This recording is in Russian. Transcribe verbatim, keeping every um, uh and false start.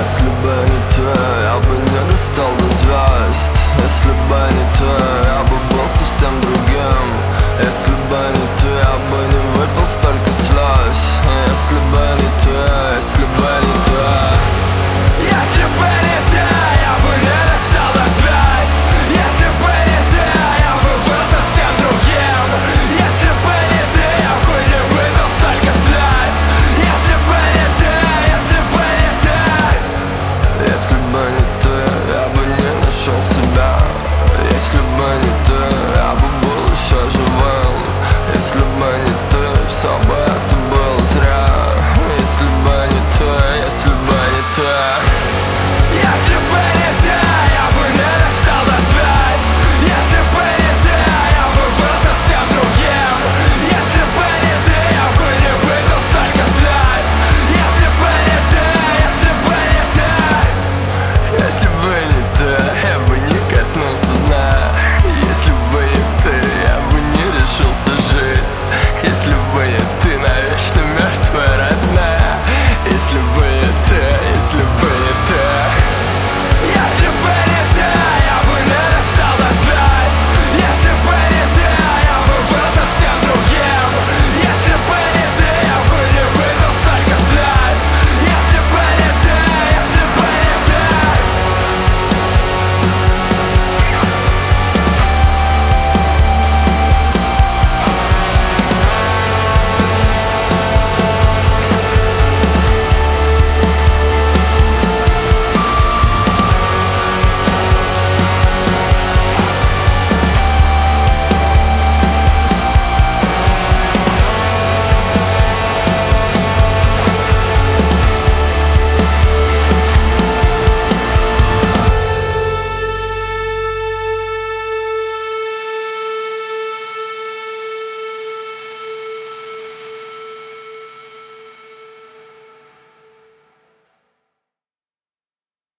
Если бы не ты, я бы не достал до звезд. Если бы не ты, я бы был совсем другим. Если бы не ты, я бы не выпил столько слез. Если бы не ты, если